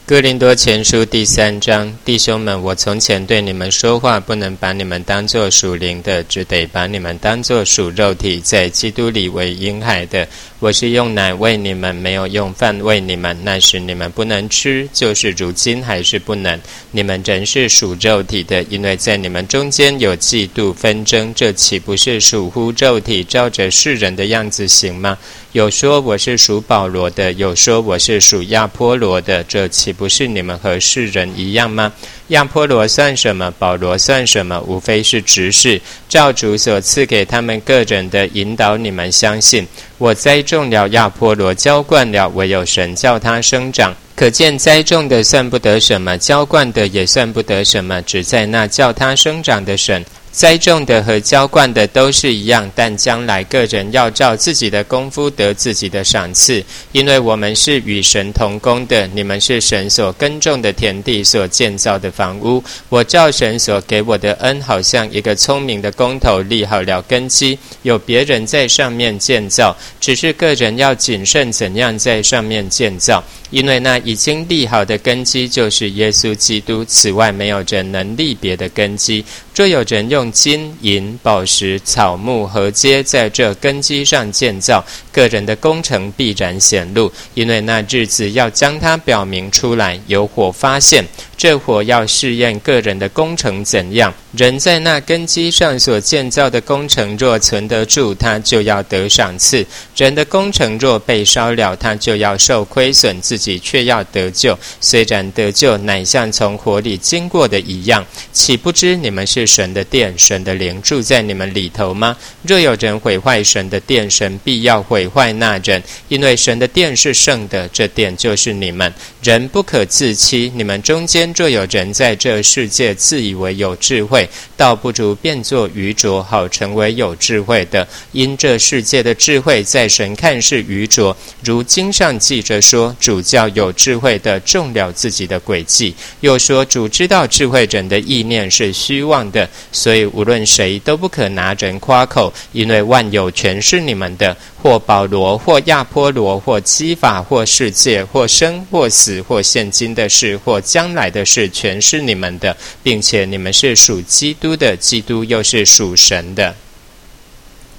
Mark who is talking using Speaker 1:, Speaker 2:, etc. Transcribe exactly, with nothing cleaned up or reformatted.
Speaker 1: 哥林多前书第三章，弟兄们，我从前对你们说话，不能把你们当作属灵的，只得把你们当作属肉体，在基督里为婴孩的。我是用奶喂你们，没有用饭喂你们，那时你们不能吃，就是如今还是不能。你们仍是属肉体的，因为在你们中间有嫉妒纷争，这岂不是属乎肉体，照着世人的样子行吗？有说我是属保罗的，有说我是属亚波罗的，这岂不是你们和世人一样吗？亚波罗算什么？保罗算什么？无非是执事，照主所赐给他们个人的引导你们相信。我栽种了，亚波罗浇灌了，唯有神叫他生长。可见栽种的算不得什么，浇灌的也算不得什么，只在那叫他生长的神。栽种的和浇灌的都是一样，但将来个人要照自己的功夫得自己的赏赐，因为我们是与神同工的，你们是神所耕种的田地，所建造的房屋。我照神所给我的恩，好像一个聪明的工头立好了根基，有别人在上面建造，只是个人要谨慎怎样在上面建造，因为那已经立好的根基就是耶稣基督，此外没有人能立别的根基。若有人用金银宝石草木禾秸在这根基上建造，个人的工程必然显露，因为那日子要将它表明出来，有火发现，这火要试验个人的工程怎样。人在那根基上所建造的工程若存得住，他就要得赏赐；人的工程若被烧了，他就要受亏损，自己却要得救。虽然得救乃像从火里经过的一样，岂不知你们是神的殿，神的灵住在你们里头吗？若有人毁坏神的殿，神必要毁坏那人，因为神的殿是圣的，这殿就是你们。人不可自欺，你们中间若有人在这世界自以为有智慧，倒不如变作愚拙，好成为有智慧的。因这世界的智慧在神看是愚拙，如经上记着说，主叫有智慧的中了自己的诡计。又说主知道智慧人的意念是虚妄的，所以无论谁都不可拿人夸口，因为万有全是你们的，或保罗，或亚波罗，或基法，或世界，或生，或死，或现今的事，或将来的事，全是你们的，并且你们是属基督的，基督又是属神的。